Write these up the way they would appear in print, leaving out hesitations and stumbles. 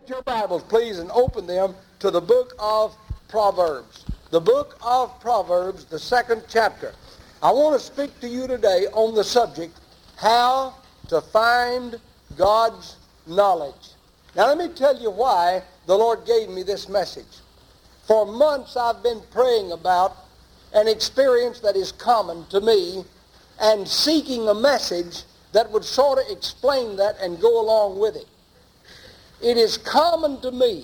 Get your Bibles, please, and open them to the book of Proverbs. The book of Proverbs, the 2nd chapter. I want to speak to you today on the subject, how to find God's knowledge. Now let me tell you why the Lord gave me this message. For months I've been praying about an experience that is common to me and seeking a message that would sort of explain that and go along with it. It is common to me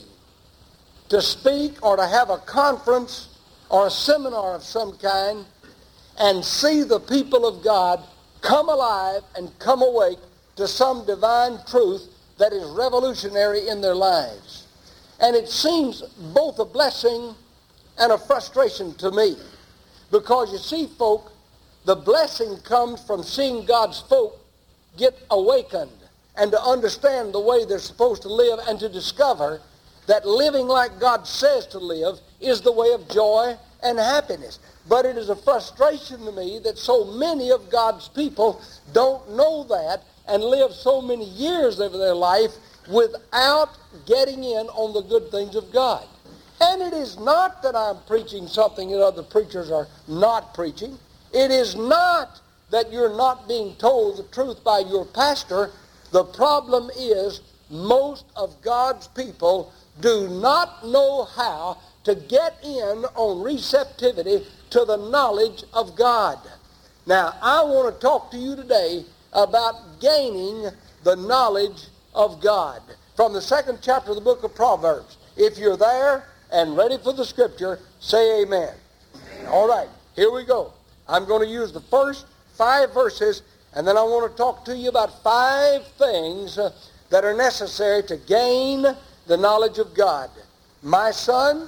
to speak or to have a conference or a seminar of some kind and see the people of God come alive and come awake to some divine truth that is revolutionary in their lives. And it seems both a blessing and a frustration to me. Because you see, folk, the blessing comes from seeing God's folk get awakened and to understand the way they're supposed to live and to discover that living like God says to live is the way of joy and happiness. But it is a frustration to me that so many of God's people don't know that and live so many years of their life without getting in on the good things of God. And it is not that I'm preaching something that other preachers are not preaching. It is not that you're not being told the truth by your pastor. The problem is most of God's people do not know how to get in on receptivity to the knowledge of God. Now, I want to talk to you today about gaining the knowledge of God. From the 2nd chapter of the book of Proverbs. If you're there and ready for the scripture, say amen. All right, here we go. I'm going to use the first 5 verses, and then I want to talk to you about 5 things that are necessary to gain the knowledge of God. My son,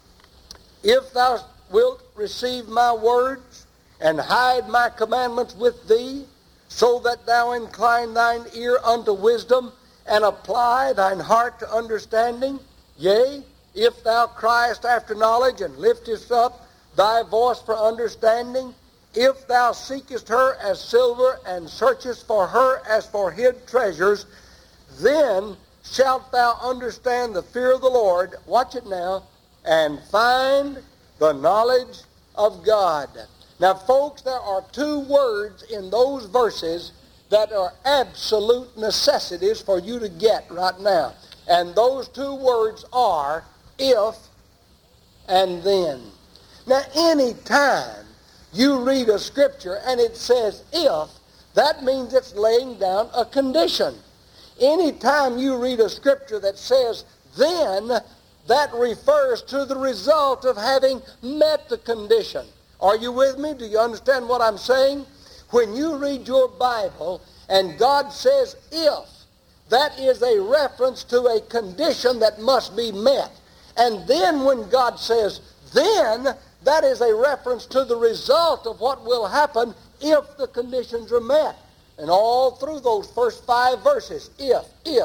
if thou wilt receive my words and hide my commandments with thee, so that thou incline thine ear unto wisdom and apply thine heart to understanding, yea, if thou criest after knowledge and liftest up thy voice for understanding, if thou seekest her as silver and searchest for her as for hid treasures, then shalt thou understand the fear of the Lord, watch it now, and find the knowledge of God. Now, folks, there are 2 words in those verses that are absolute necessities for you to get right now. And those 2 words are if and then. Now, any time you read a scripture and it says if, that means it's laying down a condition. Anytime you read a scripture that says then, that refers to the result of having met the condition. Are you with me? Do you understand what I'm saying? When you read your Bible and God says if, that is a reference to a condition that must be met. And then when God says then, that is a reference to the result of what will happen if the conditions are met. And all through those first 5 verses, if,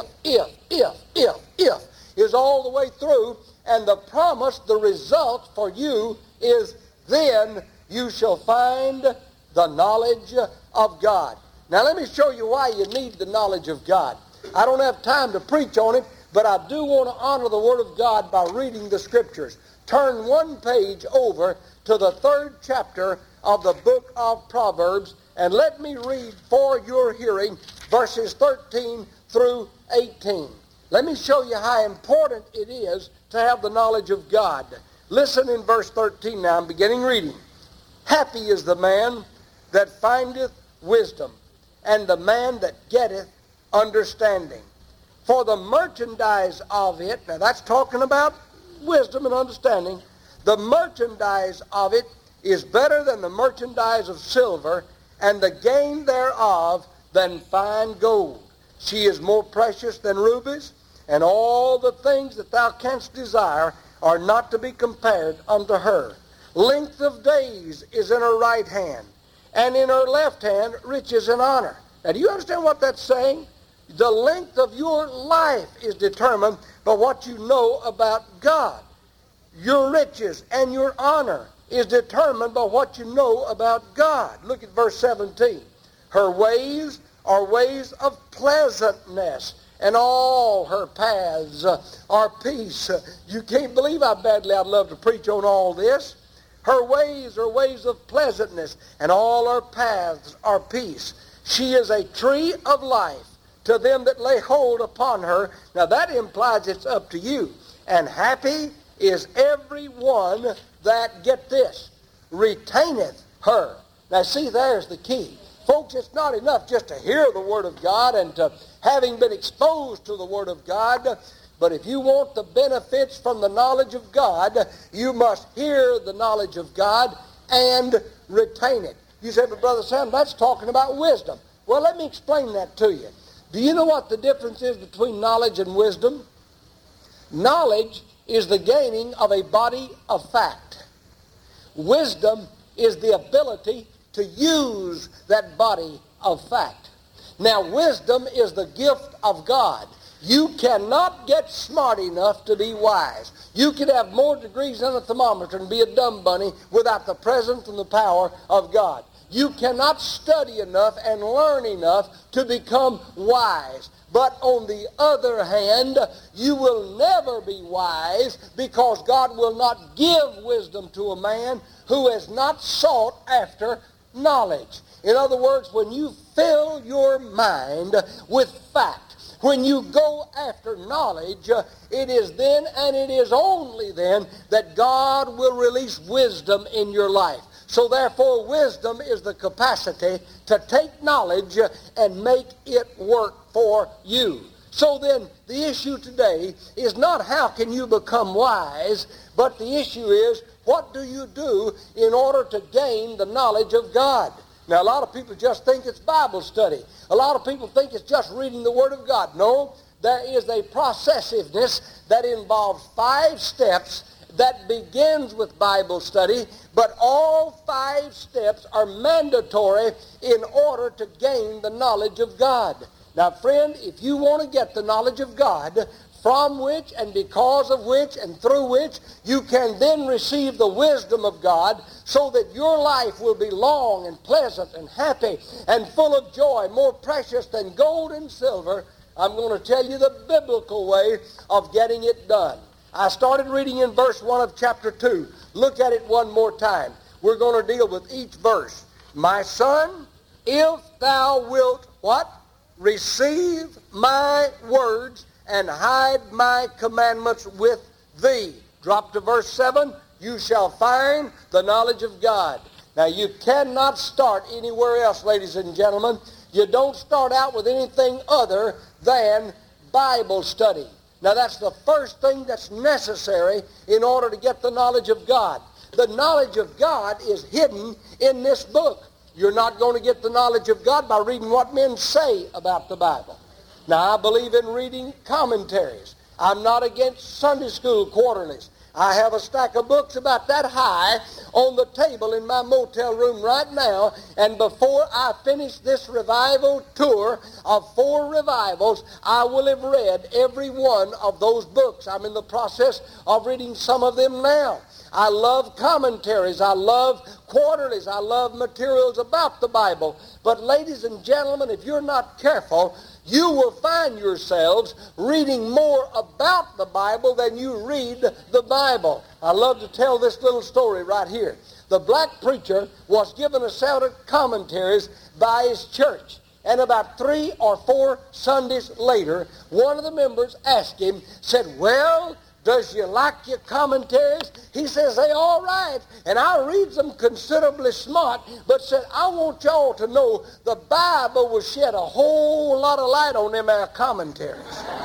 is all the way through. And the promise, the result for you is then you shall find the knowledge of God. Now let me show you why you need the knowledge of God. I don't have time to preach on it, but I do want to honor the Word of God by reading the Scriptures. Turn 1 page over to the 3rd chapter of the book of Proverbs, and let me read for your hearing verses 13 through 18. Let me show you how important it is to have the knowledge of God. Listen in verse 13 now. I'm beginning reading. Happy is the man that findeth wisdom, and the man that getteth understanding. For the merchandise of it, now that's talking about wisdom and understanding, the merchandise of it is better than the merchandise of silver, and the gain thereof than fine gold. She is more precious than rubies, and all the things that thou canst desire are not to be compared unto her. Length of days is in her right hand, and in her left hand riches and honor. Now, do you understand what that's saying? The length of your life is determined by what you know about God. Your riches and your honor is determined by what you know about God. Look at verse 17. Her ways are ways of pleasantness, and all her paths are peace. You can't believe how badly I'd love to preach on all this. Her ways are ways of pleasantness, and all her paths are peace. She is a tree of life to them that lay hold upon her. Now that implies it's up to you. And happy is every one that, get this, retaineth her. Now see, there's the key. Folks, it's not enough just to hear the Word of God and to having been exposed to the Word of God. But if you want the benefits from the knowledge of God, you must hear the knowledge of God and retain it. You say, but Brother Sam, that's talking about wisdom. Well, let me explain that to you. Do you know what the difference is between knowledge and wisdom? Knowledge is the gaining of a body of fact. Wisdom is the ability to use that body of fact. Now, wisdom is the gift of God. You cannot get smart enough to be wise. You could have more degrees than a thermometer and be a dumb bunny without the presence and the power of God. You cannot study enough and learn enough to become wise. But on the other hand, you will never be wise because God will not give wisdom to a man who has not sought after knowledge. In other words, when you fill your mind with fact, when you go after knowledge, it is then and it is only then that God will release wisdom in your life. So therefore, wisdom is the capacity to take knowledge and make it work for you. So then, the issue today is not how can you become wise, but the issue is what do you do in order to gain the knowledge of God? Now, a lot of people just think it's Bible study. A lot of people think it's just reading the Word of God. No, there is a processiveness that involves 5 steps that begins with Bible study, but all 5 steps are mandatory in order to gain the knowledge of God. Now, friend, if you want to get the knowledge of God, from which and because of which and through which you can then receive the wisdom of God so that your life will be long and pleasant and happy and full of joy, more precious than gold and silver, I'm going to tell you the biblical way of getting it done. I started reading in verse 1 of chapter 2. Look at it one more time. We're going to deal with each verse. My son, if thou wilt, what? Receive my words and hide my commandments with thee. Drop to verse 7. You shall find the knowledge of God. Now, you cannot start anywhere else, ladies and gentlemen. You don't start out with anything other than Bible study. Now, that's the first thing that's necessary in order to get the knowledge of God. The knowledge of God is hidden in this book. You're not going to get the knowledge of God by reading what men say about the Bible. Now, I believe in reading commentaries. I'm not against Sunday school quarterlies. I have a stack of books about that high on the table in my motel room right now, and before I finish this revival tour of 4 revivals, I will have read every one of those books. I'm in the process of reading some of them now. I love commentaries. I love quarterlies. I love materials about the Bible. But ladies and gentlemen, if you're not careful, you will find yourselves reading more about the Bible than you read the Bible. I love to tell this little story right here. The black preacher was given a set of commentaries by his church. And about 3 or 4 Sundays later, one of the members asked him, said, well, does you like your commentaries? He says, they all right. And I read them considerably smart, but said, I want y'all to know the Bible will shed a whole lot of light on them our commentaries.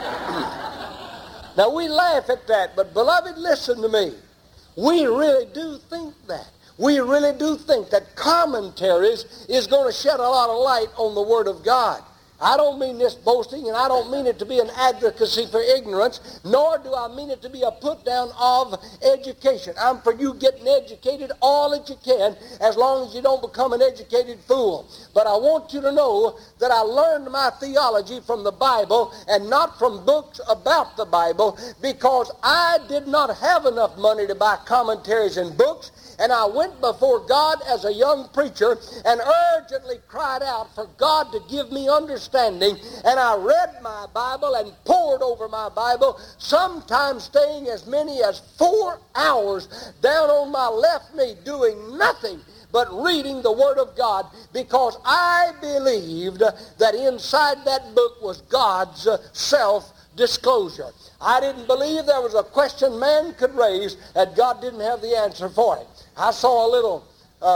Now, we laugh at that, but beloved, listen to me. We really do think that. We really do think that commentaries is going to shed a lot of light on the Word of God. I don't mean this boasting, and I don't mean it to be an advocacy for ignorance, nor do I mean it to be a put-down of education. I'm for you getting educated all that you can, as long as you don't become an educated fool. But I want you to know that I learned my theology from the Bible and not from books about the Bible, because I did not have enough money to buy commentaries and books. And I went before God as a young preacher and urgently cried out for God to give me understanding understanding, and I read my Bible and pored over my Bible, sometimes staying as many as 4 hours down on my left knee doing nothing but reading the Word of God, because I believed that inside that book was God's self-disclosure. I didn't believe there was a question man could raise that God didn't have the answer for it. I saw a little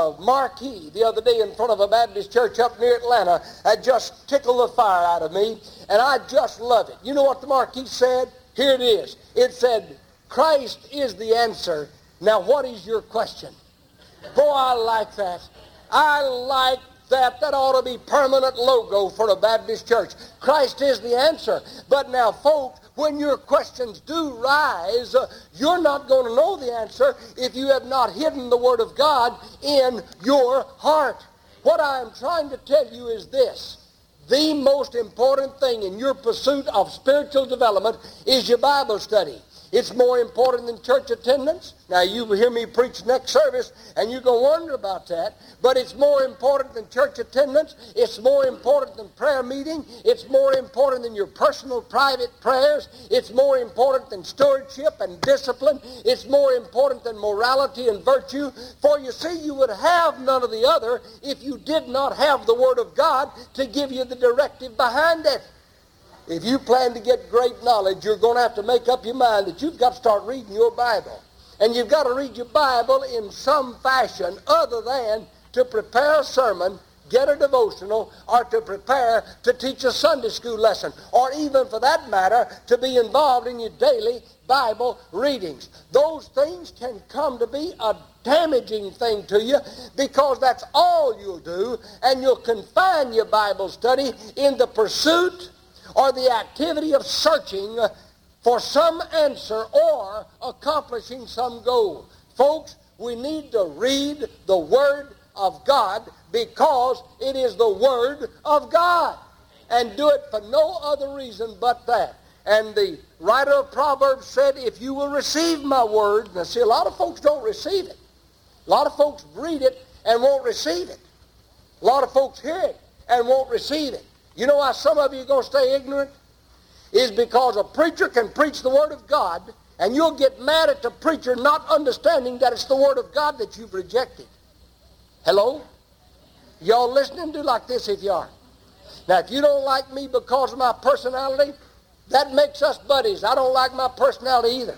marquee the other day in front of a Baptist church up near Atlanta that just tickled the fire out of me, and I just love it. You know what the marquee said? Here it is. It said, "Christ is the answer. Now what is your question?" Boy, I like that. I like that. That ought to be permanent logo for a Baptist church. Christ is the answer. But now, folks, when your questions do rise, you're not going to know the answer if you have not hidden the Word of God in your heart. What I am trying to tell you is this. The most important thing in your pursuit of spiritual development is your Bible study. It's more important than church attendance. Now, you will hear me preach next service, and you're going to wonder about that. But it's more important than church attendance. It's more important than prayer meeting. It's more important than your personal private prayers. It's more important than stewardship and discipline. It's more important than morality and virtue. For you see, you would have none of the other if you did not have the Word of God to give you the directive behind it. If you plan to get great knowledge, you're going to have to make up your mind that you've got to start reading your Bible. And you've got to read your Bible in some fashion other than to prepare a sermon, get a devotional, or to prepare to teach a Sunday school lesson, or even, for that matter, to be involved in your daily Bible readings. Those things can come to be a damaging thing to you, because that's all you'll do, and you'll confine your Bible study in the pursuit or the activity of searching for some answer or accomplishing some goal. Folks, we need to read the Word of God because it is the Word of God, and do it for no other reason but that. And the writer of Proverbs said, if you will receive my word. Now see, a lot of folks don't receive it. A lot of folks read it and won't receive it. A lot of folks hear it and won't receive it. You know why some of you are going to stay ignorant? Is because a preacher can preach the Word of God, and you'll get mad at the preacher not understanding that it's the Word of God that you've rejected. Hello? Y'all listening? Do like this if you are. Now, if you don't like me because of my personality, that makes us buddies. I don't like my personality either.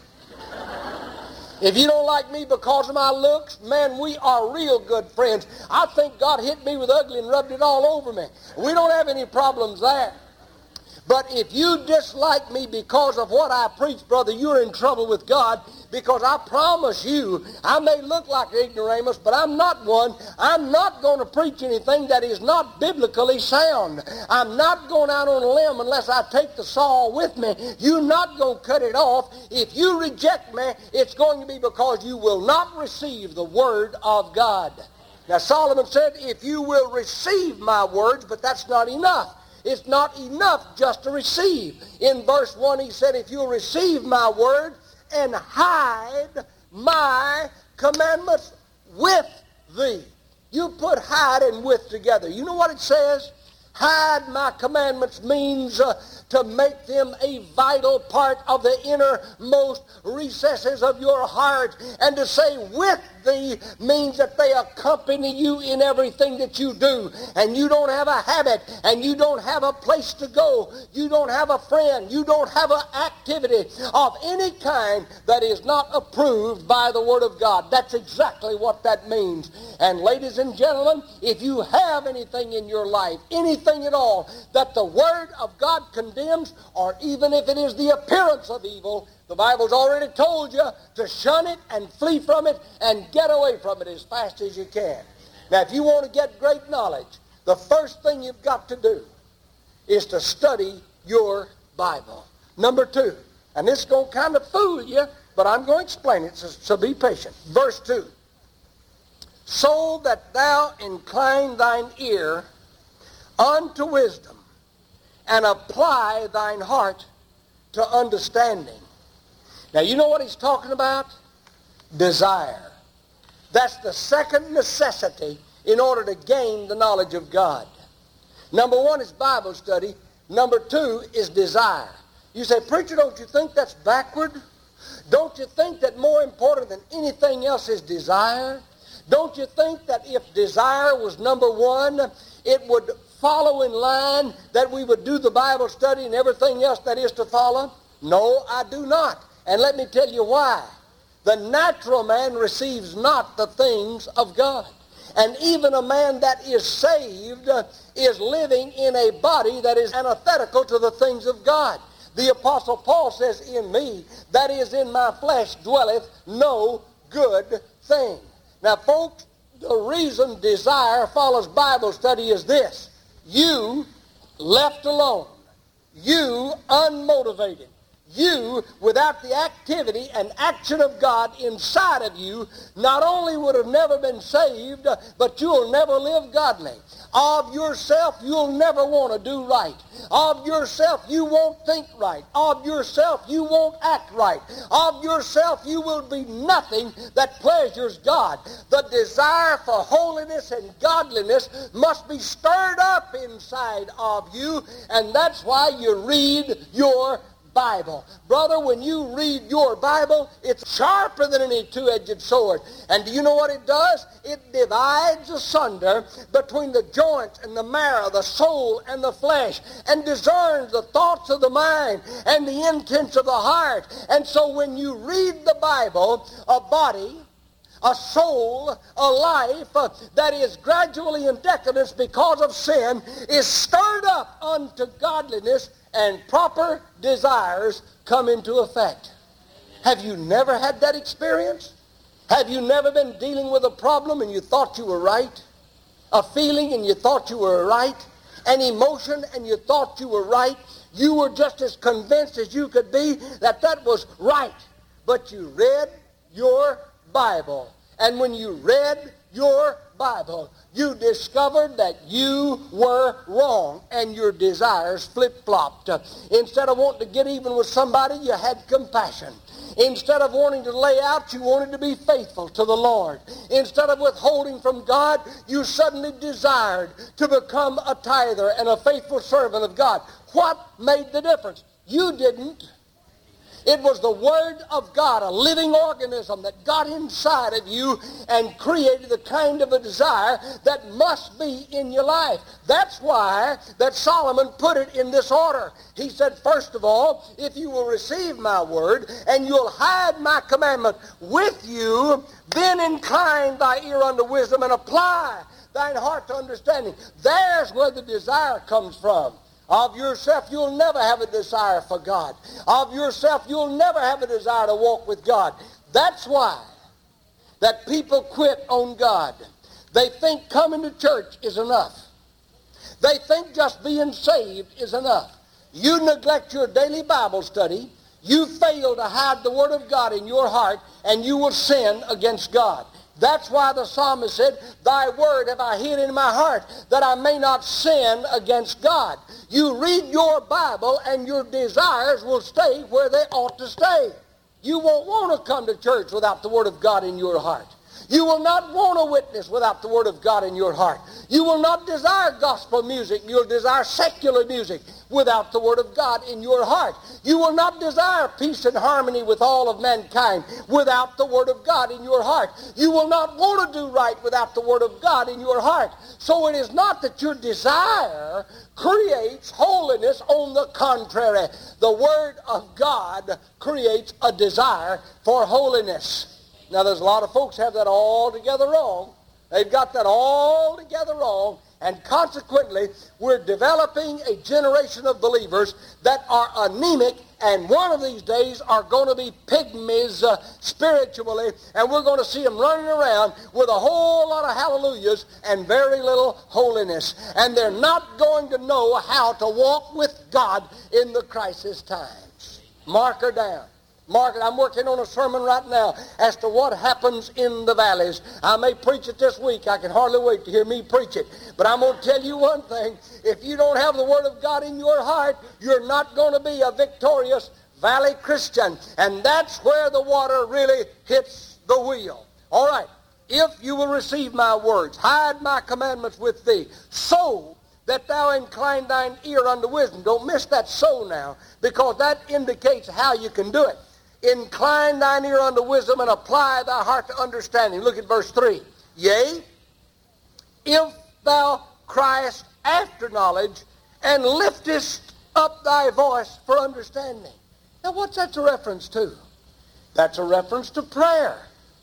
If you don't like me because of my looks, man, we are real good friends. I think God hit me with ugly and rubbed it all over me. We don't have any problems there. But if you dislike me because of what I preach, brother, you're in trouble with God, because I promise you, I may look like an ignoramus, but I'm not one. I'm not going to preach anything that is not biblically sound. I'm not going out on a limb unless I take the saw with me. You're not going to cut it off. If you reject me, it's going to be because you will not receive the Word of God. Now, Solomon said, if you will receive my words, but that's not enough. It's not enough just to receive. In verse 1 he said, if you'll receive my word and hide my commandments with thee. You put hide and with together. You know what it says? Hide my commandments means to make them a vital part of the innermost recesses of your heart. And to say with thee means that they accompany you in everything that you do. And you don't have a habit, and you don't have a place to go. You don't have a friend. You don't have an activity of any kind that is not approved by the Word of God. That's exactly what that means. And ladies and gentlemen, if you have anything in your life, anything at all, that the Word of God condemns, or even if it is the appearance of evil, the Bible's already told you to shun it and flee from it and get away from it as fast as you can. Now, if you want to get great knowledge, the first thing you've got to do is to study your Bible. Number 2, and this is going to kind of fool you, but I'm going to explain it, so be patient. Verse 2, so that thou incline thine ear unto wisdom, and apply thine heart to understanding. Now, you know what he's talking about? Desire. That's the second necessity in order to gain the knowledge of God. Number one is Bible study. Number two is desire. You say, preacher, don't you think that's backward? Don't you think that more important than anything else is desire? Don't you think that if desire was number one, it would follow in line that we would do the Bible study and everything else that is to follow? No, I do not. And let me tell you why. The natural man receives not the things of God. And even a man that is saved is living in a body that is antithetical to the things of God. The Apostle Paul says, in me, that is in my flesh, dwelleth no good thing. Now, folks, the reason desire follows Bible study is this. You left alone, you unmotivated, you without the activity and action of God inside of you, not only would have never been saved, but you'll never live godly. Of yourself, you'll never want to do right. Of yourself, you won't think right. Of yourself, you won't act right. Of yourself, you will be nothing that pleasures God. The desire for holiness and godliness must be stirred up inside of you, and that's why you read your Bible. Brother, when you read your Bible, it's sharper than any two-edged sword. And do you know what it does? It divides asunder between the joints and the marrow, the soul and the flesh, and discerns the thoughts of the mind and the intents of the heart. And so when you read the Bible, a body, a soul, a life that is gradually in decadence because of sin is stirred up unto godliness, and proper desires come into effect. Have you never had that experience? Have you never been dealing with a problem and you thought you were right? A feeling and you thought you were right? An emotion and you thought you were right? You were just as convinced as you could be that that was right. But you read your Bible. And when you read your Bible, you discovered that you were wrong and your desires flip-flopped. Instead of wanting to get even with somebody, you had compassion. Instead of wanting to lay out, you wanted to be faithful to the Lord. Instead of withholding from God, you suddenly desired to become a tither and a faithful servant of God. What made the difference? You didn't. It was the Word of God, a living organism that got inside of you and created the kind of a desire that must be in your life. That's why that Solomon put it in this order. He said, first of all, if you will receive my word and you'll hide my commandment with you, then incline thy ear unto wisdom and apply thine heart to understanding. There's where the desire comes from. Of yourself, you'll never have a desire for God. Of yourself, you'll never have a desire to walk with God. That's why that people quit on God. They think coming to church is enough. They think just being saved is enough. You neglect your daily Bible study. You fail to hide the Word of God in your heart, and you will sin against God. That's why the psalmist said, thy word have I hid in my heart, that I may not sin against God. You read your Bible and your desires will stay where they ought to stay. You won't want to come to church without the Word of God in your heart. You will not want to witness without the Word of God in your heart. You will not desire gospel music. You'll desire secular music without the Word of God in your heart. You will not desire peace and harmony with all of mankind without the Word of God in your heart. You will not want to do right without the Word of God in your heart. So it is not that your desire creates holiness. On the contrary, the Word of God creates a desire for holiness. Now, there's a lot of folks have that all together wrong. They've got that all together wrong, and consequently, we're developing a generation of believers that are anemic, and one of these days are going to be pygmies spiritually, and we're going to see them running around with a whole lot of hallelujahs and very little holiness. And they're not going to know how to walk with God in the crisis times. Mark her down. Mark it. I'm working on a sermon right now as to what happens in the valleys. I may preach it this week. I can hardly wait to hear me preach it. But I'm going to tell you one thing. If you don't have the Word of God in your heart, you're not going to be a victorious valley Christian. And that's where the water really hits the wheel. All right. If you will receive my words, hide my commandments with thee, so that thou incline thine ear unto wisdom. Don't miss that so now, because that indicates how you can do it. Incline thine ear unto wisdom and apply thy heart to understanding. Look at verse 3. Yea, if thou criest after knowledge and liftest up thy voice for understanding. Now what's that a reference to? That's a reference to prayer.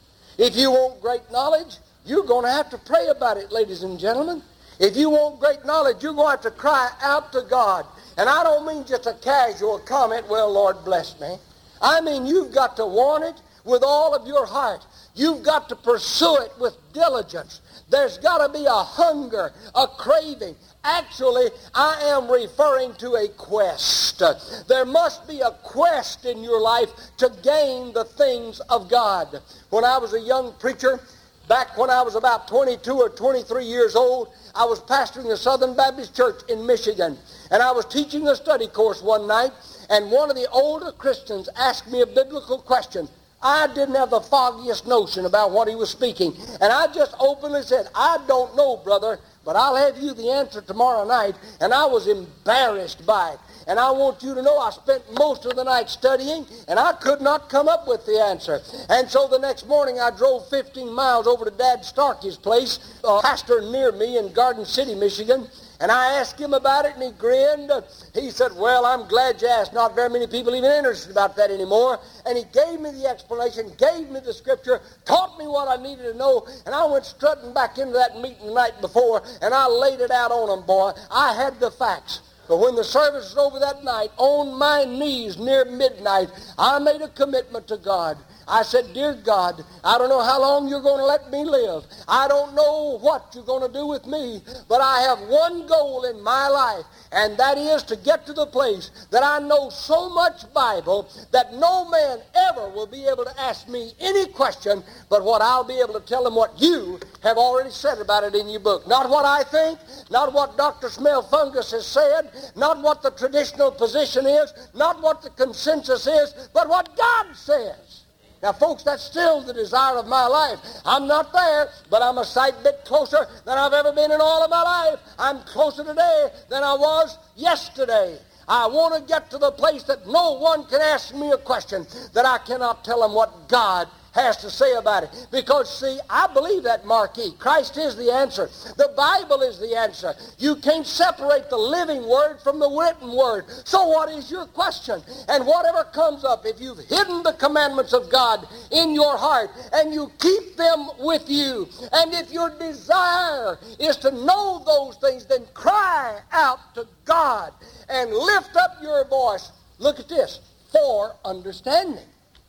If you want great knowledge, you're going to have to pray about it, ladies and gentlemen. If you want great knowledge, you're going to have to cry out to God. And I don't mean just a casual comment, well, Lord, bless me. I mean you've got to want it with all of your heart. You've got to pursue it with diligence. There's got to be a hunger, a craving. Actually, I am referring to a quest. There must be a quest in your life to gain the things of God. When I was a young preacher, back when I was about 22 or 23 years old, I was pastoring the Southern Baptist Church in Michigan. And I was teaching a study course one night, and one of the older Christians asked me a biblical question. I didn't have the foggiest notion about what he was speaking. And I just openly said, I don't know, brother, but I'll have you the answer tomorrow night. And I was embarrassed by it. And I want you to know I spent most of the night studying, and I could not come up with the answer. And so the next morning I drove 15 miles over to Dad Starkey's place, a pastor near me in Garden City, Michigan. And I asked him about it, and he grinned. He said, well, I'm glad you asked. Not very many people even interested about that anymore. And he gave me the explanation, gave me the scripture, taught me what I needed to know, and I went strutting back into that meeting the night before, and I laid it out on them, boy. I had the facts. But when the service was over that night, on my knees near midnight, I made a commitment to God. I said, dear God, I don't know how long you're going to let me live. I don't know what you're going to do with me, but I have one goal in my life, and that is to get to the place that I know so much Bible that no man ever will be able to ask me any question but what I'll be able to tell him what you have already said about it in your book. Not what I think, not what Dr. Smell Fungus has said, not what the traditional position is, not what the consensus is, but what God says. Now, folks, that's still the desire of my life. I'm not there, but I'm a sight bit closer than I've ever been in all of my life. I'm closer today than I was yesterday. I want to get to the place that no one can ask me a question that I cannot tell them what God has to say about it. Because, see, I believe that marquee. Christ is the answer. The Bible is the answer. You can't separate the living word from the written word. So what is your question? And whatever comes up, if you've hidden the commandments of God in your heart and you keep them with you, and if your desire is to know those things, then cry out to God and lift up your voice. Look at this, for understanding.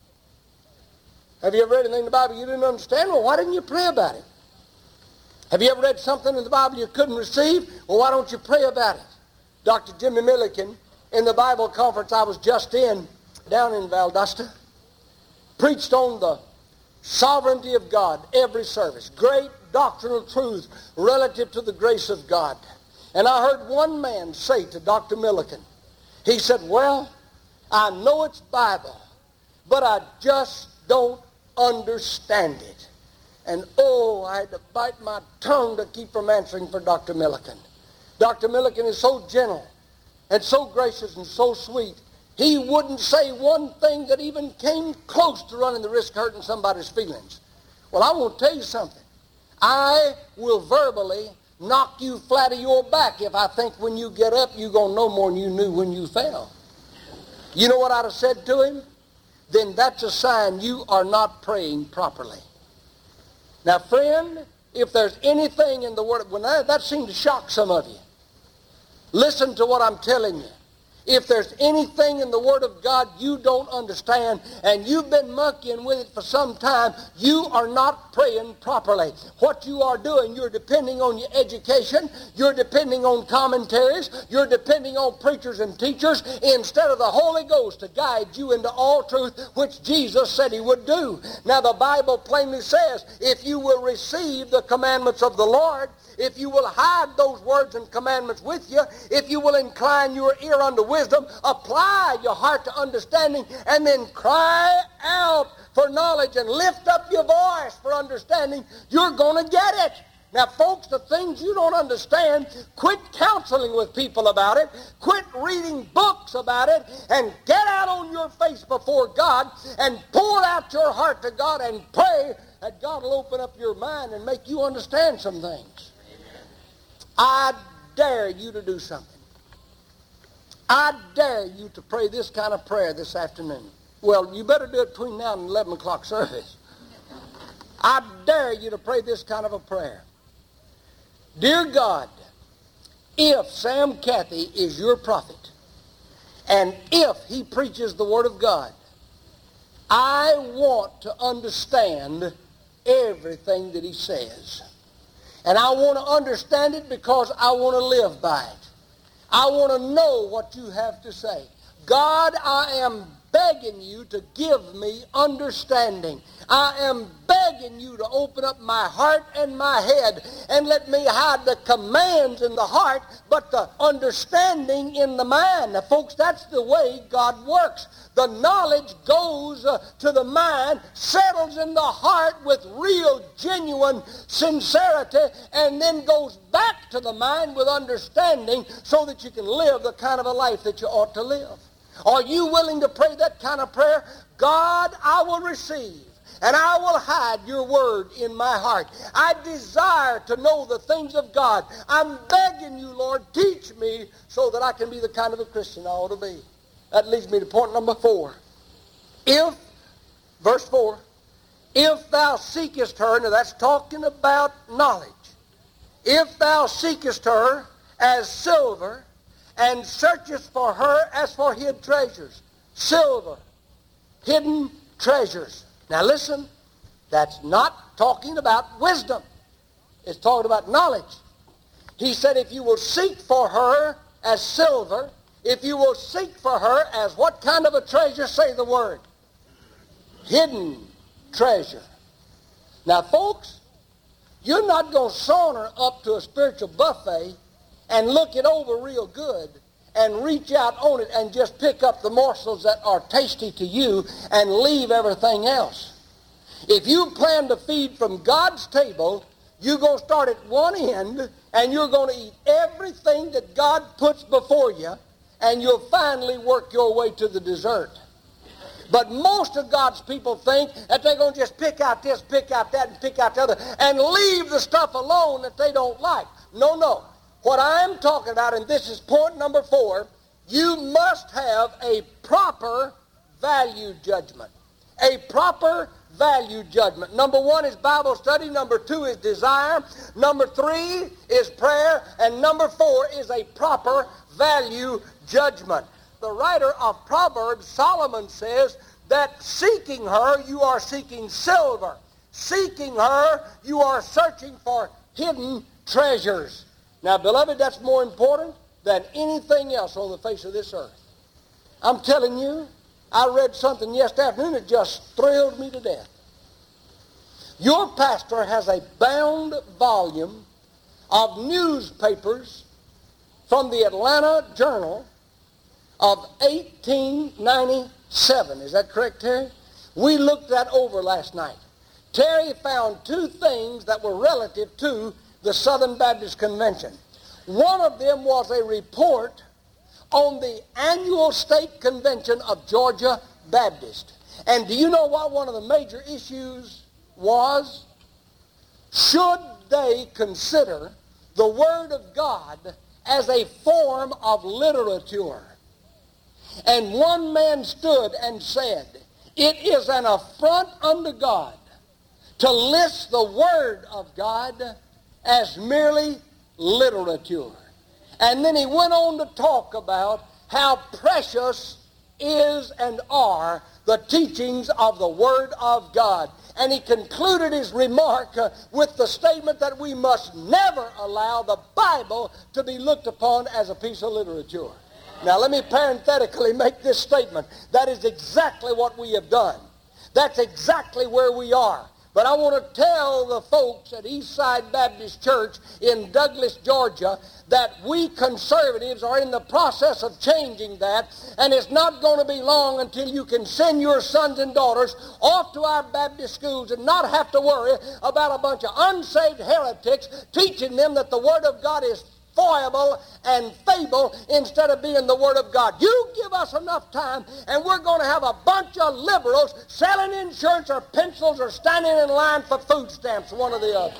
Have you ever read anything in the Bible you didn't understand? Well, why didn't you pray about it? Have you ever read something in the Bible you couldn't receive? Well, why don't you pray about it? Dr. Jimmy Milliken, in the Bible conference I was just in, down in Valdosta, preached on the sovereignty of God every service. Great doctrinal truth relative to the grace of God. And I heard one man say to Dr. Milliken, he said, well, I know it's Bible, but I just don't understand it. And oh, I had to bite my tongue to keep from answering for Dr. Milliken. Dr. Milliken is so gentle and so gracious and so sweet. He wouldn't say one thing that even came close to running the risk of hurting somebody's feelings. Well, I want to tell you something. I will verbally knock you flat of your back if I think when you get up you're going to know more than you knew when you fell. You know what I'd have said to him? Then that's a sign you are not praying properly. Now, friend, if there's anything in the Word, that seemed to shock some of you. Listen to what I'm telling you. If there's anything in the Word of God you don't understand and you've been monkeying with it for some time, you are not praying properly. What you are doing, you're depending on your education, you're depending on commentaries, you're depending on preachers and teachers instead of the Holy Ghost to guide you into all truth, which Jesus said he would do. Now the Bible plainly says, if you will receive the commandments of the Lord, if you will hide those words and commandments with you, if you will incline your ear unto wisdom, apply your heart to understanding, and then cry out for knowledge and lift up your voice for understanding, you're going to get it. Now, folks, the things you don't understand, quit counseling with people about it, quit reading books about it, and get out on your face before God and pour out your heart to God and pray that God will open up your mind and make you understand some things. I dare you to do something. I dare you to pray this kind of prayer this afternoon. Well, you better do it between now and 11 o'clock service. I dare you to pray this kind of a prayer. Dear God, if Sam Cathy is your prophet, and if he preaches the Word of God, I want to understand everything that he says. And I want to understand it because I want to live by it. I want to know what you have to say. God, I am begging you to give me understanding. I am begging you to open up my heart and my head and let me hide the commands in the heart, but the understanding in the mind. Now, folks, that's the way God works. The knowledge goes to the mind, settles in the heart with real, genuine sincerity, and then goes back to the mind with understanding so that you can live the kind of a life that you ought to live. Are you willing to pray that kind of prayer? God, I will receive, and I will hide your word in my heart. I desire to know the things of God. I'm begging you, Lord, teach me so that I can be the kind of a Christian I ought to be. That leads me to point number 4. Verse 4, if thou seekest her, now that's talking about knowledge. If thou seekest her as silver, and searchest for her as for hid treasures. Silver, hidden treasures. Now listen, that's not talking about wisdom. It's talking about knowledge. He said, if you will seek for her as silver, if you will seek for her as what kind of a treasure, say the word? Hidden treasure. Now, folks, you're not going to saunter up to a spiritual buffet and look it over real good and reach out on it and just pick up the morsels that are tasty to you and leave everything else. If you plan to feed from God's table, you're going to start at one end and you're going to eat everything that God puts before you, and you'll finally work your way to the dessert. But most of God's people think that they're going to just pick out this, pick out that, and pick out the other, and leave the stuff alone that they don't like. No. What I'm talking about, and this is point number 4, you must have a proper value judgment. A proper value judgment. Number 1 is Bible study. Number 2 is desire. Number 3 is prayer. And number 4 is a proper value judgment. The writer of Proverbs, Solomon, says that seeking her, you are seeking silver. Seeking her, you are searching for hidden treasures. Now, beloved, that's more important than anything else on the face of this earth. I'm telling you, I read something yesterday afternoon that just thrilled me to death. Your pastor has a bound volume of newspapers from the Atlanta Journal of 1897. Is that correct, Terry? We looked that over last night. Terry found 2 things that were relative to the Southern Baptist Convention. One of them was a report on the annual state convention of Georgia Baptist. And do you know what one of the major issues was? Should they consider the Word of God as a form of literature? And one man stood and said, it is an affront unto God to list the Word of God as merely literature. And then he went on to talk about how precious is and are the teachings of the Word of God. And he concluded his remark with the statement that we must never allow the Bible to be looked upon as a piece of literature. Now let me parenthetically make this statement. That is exactly what we have done. That's exactly where we are. But I want to tell the folks at Eastside Baptist Church in Douglas, Georgia, that we conservatives are in the process of changing that, and it's not going to be long until you can send your sons and daughters off to our Baptist schools and not have to worry about a bunch of unsaved heretics teaching them that the Word of God is foible and fable instead of being the Word of God. You give us enough time and we're going to have a bunch of liberals selling insurance or pencils or standing in line for food stamps, one or the other.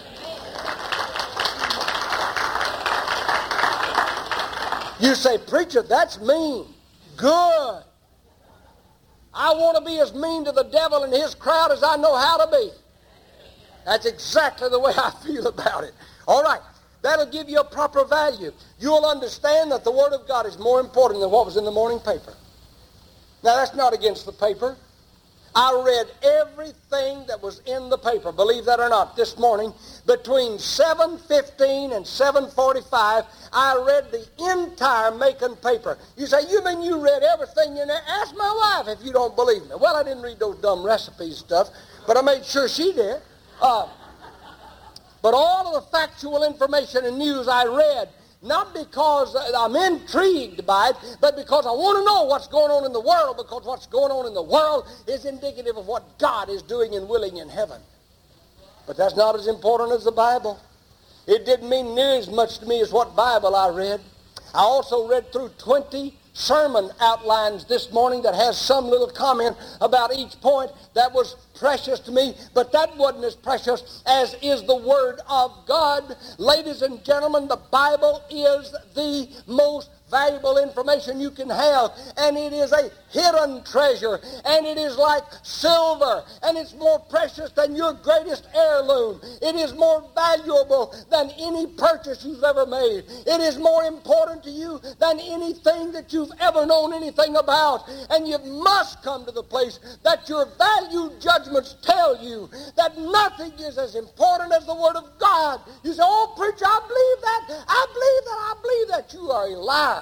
You say, preacher, that's mean. Good. I want to be as mean to the devil and his crowd as I know how to be. That's exactly the way I feel about it. All right. That'll give you a proper value. You'll understand that the Word of God is more important than what was in the morning paper. Now, that's not against the paper. I read everything that was in the paper, believe that or not, this morning. Between 7:15 and 7:45, I read the entire Macon paper. You say, you mean you read everything in there? Ask my wife if you don't believe me. Well, I didn't read those dumb recipes stuff, but I made sure she did. But all of the factual information and news I read, not because I'm intrigued by it, but because I want to know what's going on in the world, because what's going on in the world is indicative of what God is doing and willing in heaven. But that's not as important as the Bible. It didn't mean near as much to me as what Bible I read. I also read through 20 sermon outlines this morning that has some little comment about each point. That was precious to me, but that wasn't as precious as is the Word of God. Ladies and gentlemen, the Bible is the most valuable information you can have, and it is a hidden treasure, and it is like silver, and it's more precious than your greatest heirloom. It is more valuable than any purchase you've ever made. It is more important to you than anything that you've ever known anything about, and you must come to the place that your value judgments tell you that nothing is as important as the Word of God. You say, oh, preacher, I believe that, I believe that, I believe that. You are a liar.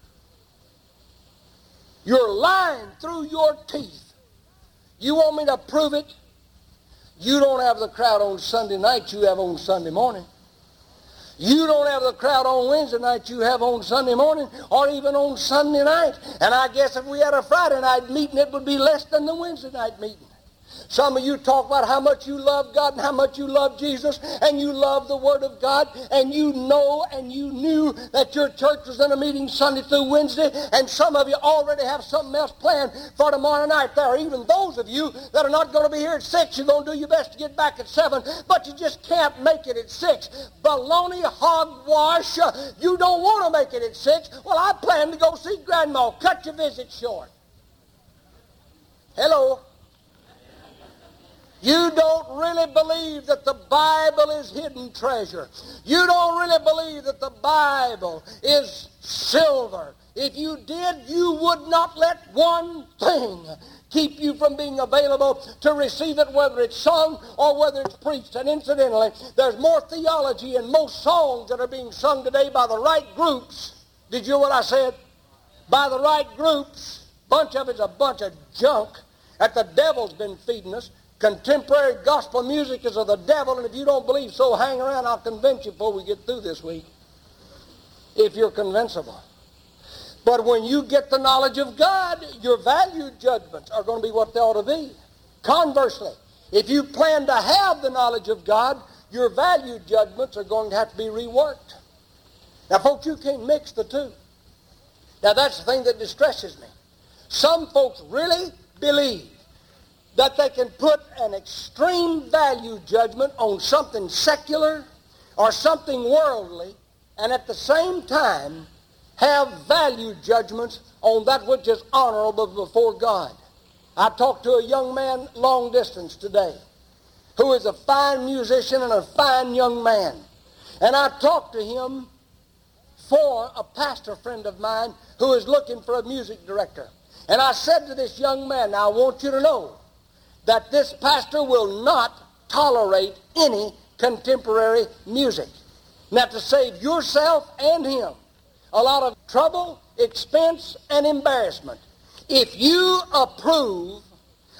You're lying through your teeth. You want me to prove it? You don't have the crowd on Sunday night you have on Sunday morning. You don't have the crowd on Wednesday night you have on Sunday morning, or even on Sunday night. And I guess if we had a Friday night meeting, it would be less than the Wednesday night meeting. Some of you talk about how much you love God and how much you love Jesus and you love the Word of God, and you know and you knew that your church was in a meeting Sunday through Wednesday, and some of you already have something else planned for tomorrow night. There are even those of you that are not going to be here at 6. You're going to do your best to get back at 7, but you just can't make it at 6. Baloney, hogwash. You don't want to make it at 6. Well, I plan to go see Grandma. Cut your visit short. Hello. You don't really believe that the Bible is hidden treasure. You don't really believe that the Bible is silver. If you did, you would not let one thing keep you from being available to receive it, whether it's sung or whether it's preached. And incidentally, there's more theology in most songs that are being sung today by the right groups. Did you hear what I said? By the right groups. Bunch of it's a bunch of junk that the devil's been feeding us. Contemporary gospel music is of the devil, and if you don't believe so, hang around. I'll convince you before we get through this week, if you're convincible. But when you get the knowledge of God, your value judgments are going to be what they ought to be. Conversely, if you plan to have the knowledge of God, your value judgments are going to have to be reworked. Now, folks, you can't mix the two. Now, that's the thing that distresses me. Some folks really believe that they can put an extreme value judgment on something secular or something worldly, and at the same time have value judgments on that which is honorable before God. I talked to a young man long distance today who is a fine musician and a fine young man. And I talked to him for a pastor friend of mine who is looking for a music director. And I said to this young man, now I want you to know that this pastor will not tolerate any contemporary music. Now, to save yourself and him a lot of trouble, expense, and embarrassment, if you approve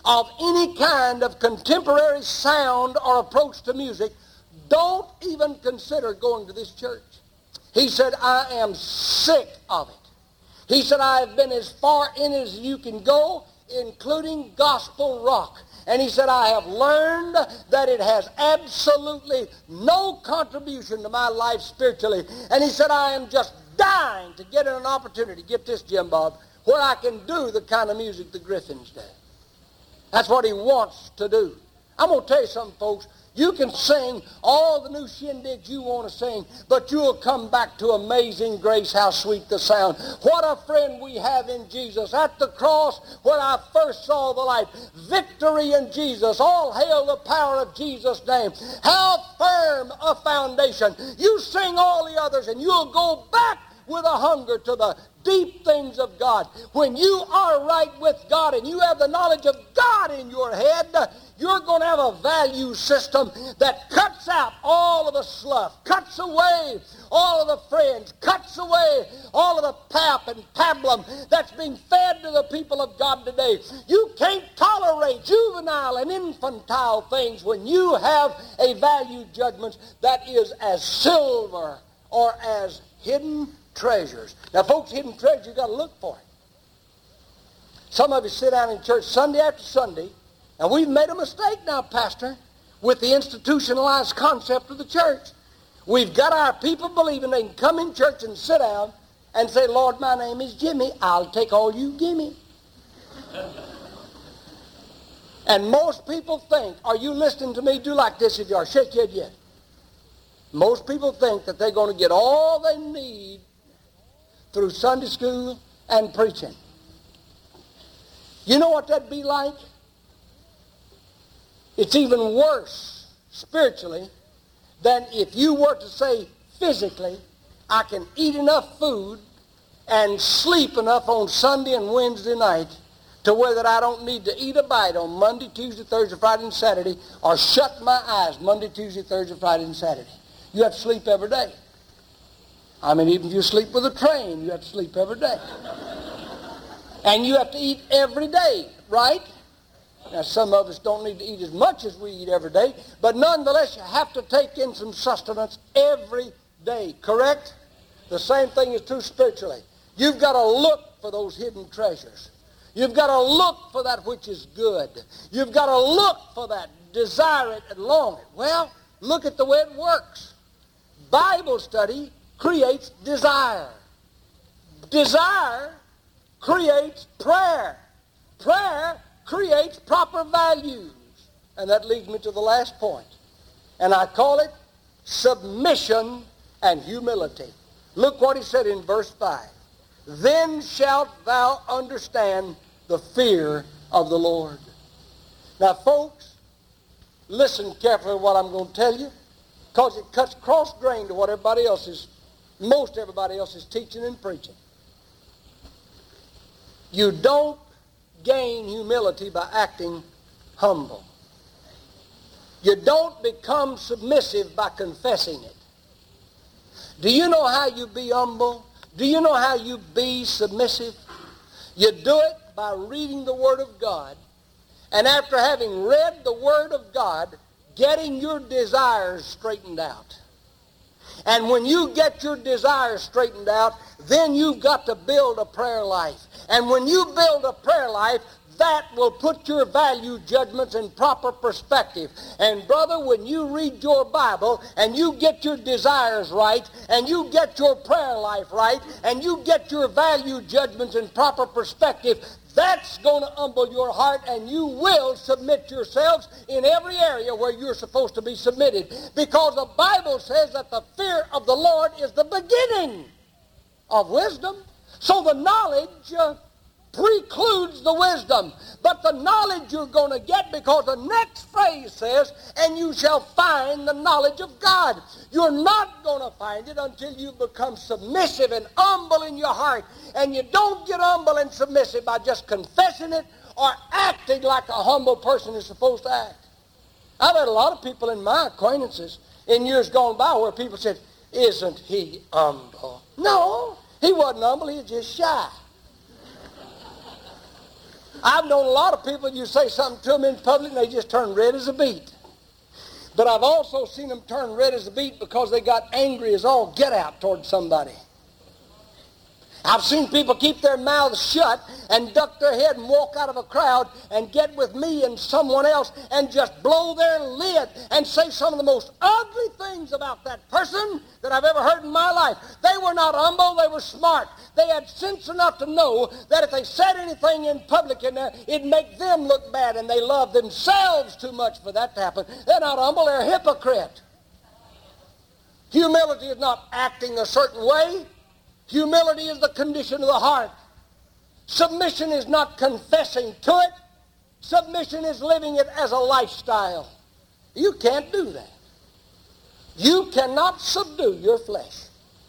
of any kind of contemporary sound or approach to music, don't even consider going to this church. He said, I am sick of it. He said, I have been as far in as you can go, including gospel rock. And he said, I have learned that it has absolutely no contribution to my life spiritually. And he said, I am just dying to get an opportunity, get this, Jim Bob, where I can do the kind of music the Griffins do. That's what he wants to do. I'm going to tell you something, folks. You can sing all the new shindigs you want to sing, but you'll come back to Amazing Grace, how sweet the sound. What a friend we have in Jesus. At the cross where I first saw the light. Victory in Jesus. All hail the power of Jesus' name. How firm a foundation. You sing all the others and you'll go back with a hunger to the deep things of God. When you are right with God and you have the knowledge of God in your head, you're going to have a value system that cuts out all of the slough, cuts away all of the friends, cuts away all of the pap and pablum that's being fed to the people of God today. You can't tolerate juvenile and infantile things when you have a value judgment that is as silver or as hidden treasures. Now, folks, hidden treasures, you've got to look for it. Some of you sit down in church Sunday after Sunday, and we've made a mistake now, Pastor, with the institutionalized concept of the church. We've got our people believing they can come in church and sit down and say, Lord, my name is Jimmy. I'll take all you give me. And most people think, are you listening to me? Do like this if you are. Shake your head yes. Most people think that they're going to get all they need through Sunday school and preaching. You know what that'd be like? It's even worse spiritually than if you were to say physically, I can eat enough food and sleep enough on Sunday and Wednesday night to where that I don't need to eat a bite on Monday, Tuesday, Thursday, Friday, and Saturday, or shut my eyes Monday, Tuesday, Thursday, Friday, and Saturday. You have to sleep every day. I mean, even if you sleep with a train, you have to sleep every day. And you have to eat every day, right? Now, some of us don't need to eat as much as we eat every day, but nonetheless, you have to take in some sustenance every day, correct? The same thing is true spiritually. You've got to look for those hidden treasures. You've got to look for that which is good. You've got to look for that, desire it and long it. Well, look at the way it works. Bible study creates desire. Desire creates prayer. Prayer creates proper values. And that leads me to the last point. And I call it submission and humility. Look what he said in verse 5. Then shalt thou understand the fear of the Lord. Now, folks, listen carefully to what I'm going to tell you, because it cuts cross-grain to what most everybody else is teaching and preaching. You don't gain humility by acting humble. You don't become submissive by confessing it. Do you know how you be humble? Do you know how you be submissive? You do it by reading the Word of God, and after having read the Word of God, getting your desires straightened out. And when you get your desires straightened out, then you've got to build a prayer life. And when you build a prayer life, that will put your value judgments in proper perspective. And brother, when you read your Bible and you get your desires right, and you get your prayer life right, and you get your value judgments in proper perspective, that's going to humble your heart, and you will submit yourselves in every area where you're supposed to be submitted. Because the Bible says that the fear of the Lord is the beginning of wisdom. So the knowledge precludes the wisdom. But the knowledge you're going to get, because the next phrase says, and you shall find the knowledge of God. You're not going to find it until you become submissive and humble in your heart. And you don't get humble and submissive by just confessing it or acting like a humble person is supposed to act. I've had a lot of people in my acquaintances in years gone by where people said, isn't he humble? No, he wasn't humble, he was just shy. I've known a lot of people, you say something to them in public and they just turn red as a beet. But I've also seen them turn red as a beet because they got angry as all get out toward somebody. I've seen people keep their mouths shut and duck their head and walk out of a crowd and get with me and someone else and just blow their lid and say some of the most ugly things about that person that I've ever heard in my life. They were not humble, they were smart. They had sense enough to know that if they said anything in public it'd make them look bad, and they love themselves too much for that to happen. They're not humble, they're a hypocrite. Humility is not acting a certain way. Humility is the condition of the heart. Submission is not confessing to it. Submission is living it as a lifestyle. You can't do that. You cannot subdue your flesh.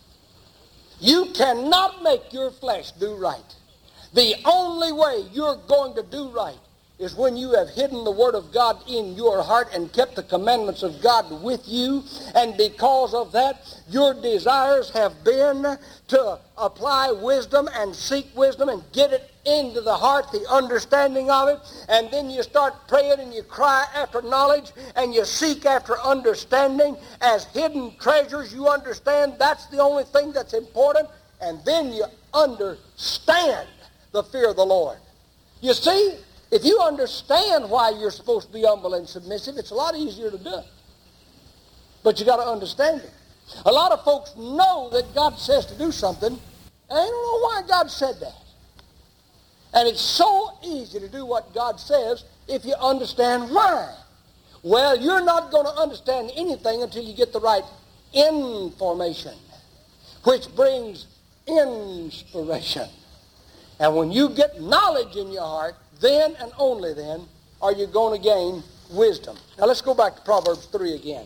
You cannot make your flesh do right. The only way you're going to do right is when you have hidden the Word of God in your heart and kept the commandments of God with you. And because of that, your desires have been to apply wisdom and seek wisdom and get it into the heart, the understanding of it. And then you start praying and you cry after knowledge and you seek after understanding. As hidden treasures, you understand that's the only thing that's important. And then you understand the fear of the Lord. You see, if you understand why you're supposed to be humble and submissive, it's a lot easier to do it. But you got to understand it. A lot of folks know that God says to do something, and they don't know why God said that. And it's so easy to do what God says if you understand why. Well, you're not going to understand anything until you get the right information, which brings inspiration. And when you get knowledge in your heart, then and only then are you going to gain wisdom. Now let's go back to Proverbs 3 again.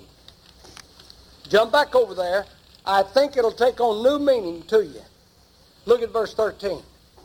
Jump back over there. I think it'll take on new meaning to you. Look at verse 13.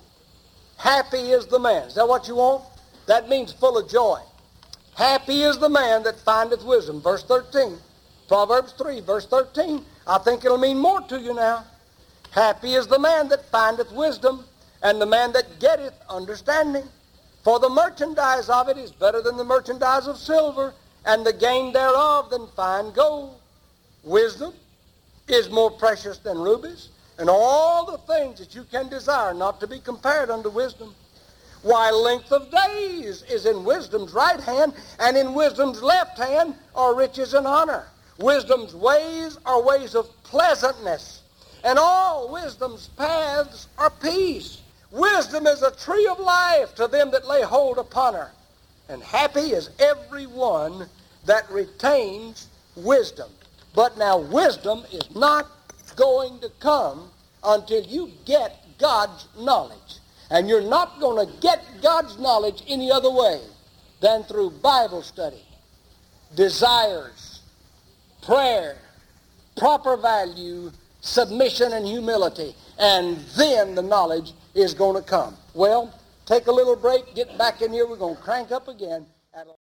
Happy is the man. Is that what you want? That means full of joy. Happy is the man that findeth wisdom. Verse 13. Proverbs 3, verse 13. I think it'll mean more to you now. Happy is the man that findeth wisdom, and the man that getteth understanding. For the merchandise of it is better than the merchandise of silver, and the gain thereof than fine gold. Wisdom is more precious than rubies, and all the things that you can desire not to be compared unto wisdom. Why, length of days is in wisdom's right hand, and in wisdom's left hand are riches and honor. Wisdom's ways are ways of pleasantness, and all wisdom's paths are peace. Wisdom is a tree of life to them that lay hold upon her. And happy is every one that retains wisdom. But now wisdom is not going to come until you get God's knowledge. And you're not going to get God's knowledge any other way than through Bible study, desires, prayer, proper value, submission, and humility. And then the knowledge is going to come. Well, take a little break, get back in here. We're going to crank up again.